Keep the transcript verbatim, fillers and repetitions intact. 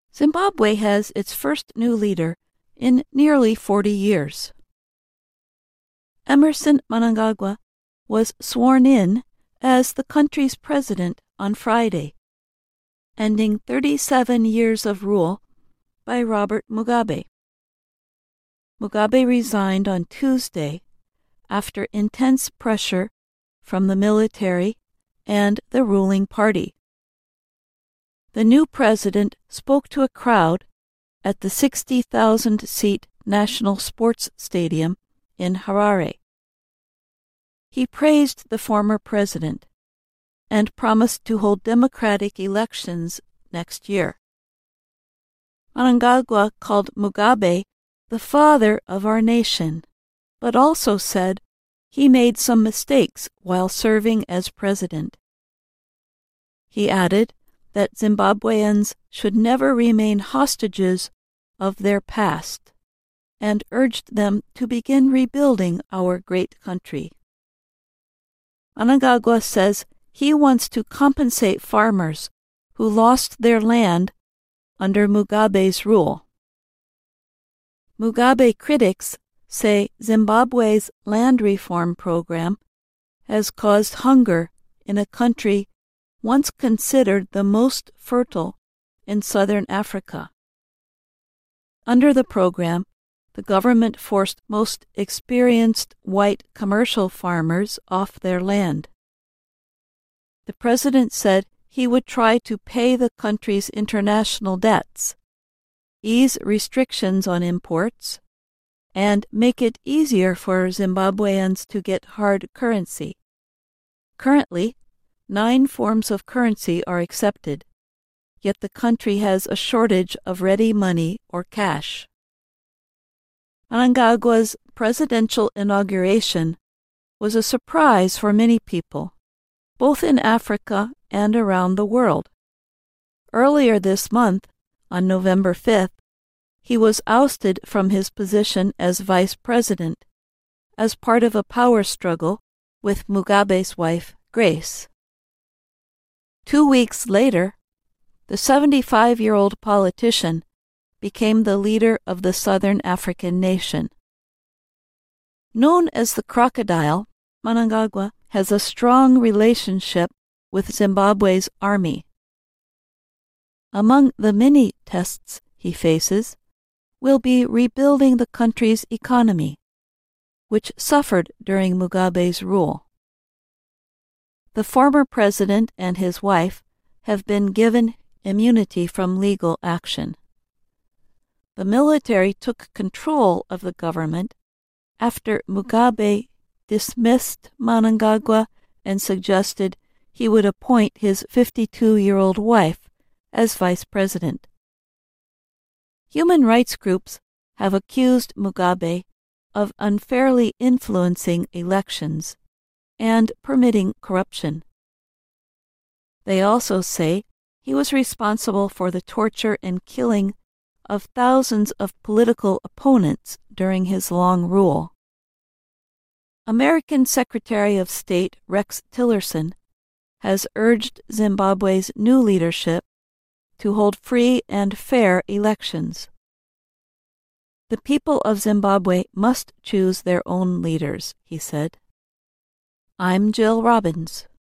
Zimbabwe has its first new leader in nearly forty years. Emmerson Mnangagwa was sworn in as the country's president on Friday, ending thirty-seven years of rule by Robert Mugabe. Mugabe resigned on Tuesday after intense pressure from the military and the ruling party. The new president spoke to a crowd at the sixty thousand seat National Sports Stadium in Harare. He praised the former president and promised to hold democratic elections next year. Mnangagwa called Mugabe the father of our nation, but also said he made some mistakes while serving as president. He added that Zimbabweans should never remain hostages of their past and urged them to begin rebuilding our great country. Mnangagwa says he wants to compensate farmers who lost their land under Mugabe's rule. Mugabe critics say Zimbabwe's land reform program has caused hunger in a country once considered the most fertile in southern Africa. Under the program, the government forced most experienced white commercial farmers off their land. The president said he would try to pay the country's international debts, ease restrictions on imports, and make it easier for Zimbabweans to get hard currency. Currently, nine forms of currency are accepted, yet the country has a shortage of ready money or cash. Mnangagwa's presidential inauguration was a surprise for many people, both in Africa and around the world. Earlier this month, on November fifth, he was ousted from his position as vice president as part of a power struggle with Mugabe's wife, Grace. Two weeks later, the seventy-five-year-old politician became the leader of the Southern African nation. Known as the Crocodile, Mnangagwa has a strong relationship with Zimbabwe's army. Among the many tests he faces will be rebuilding the country's economy, which suffered during Mugabe's rule. The former president and his wife have been given immunity from legal action. The military took control of the government after Mugabe dismissed Mnangagwa and suggested he would appoint his fifty-two-year-old wife as vice president. Human rights groups have accused Mugabe of unfairly influencing elections and permitting corruption. They also say he was responsible for the torture and killing of thousands of political opponents during his long rule. American Secretary of State Rex Tillerson has urged Zimbabwe's new leadership to hold free and fair elections. The people of Zimbabwe must choose their own leaders, he said. I'm Jill Robbins.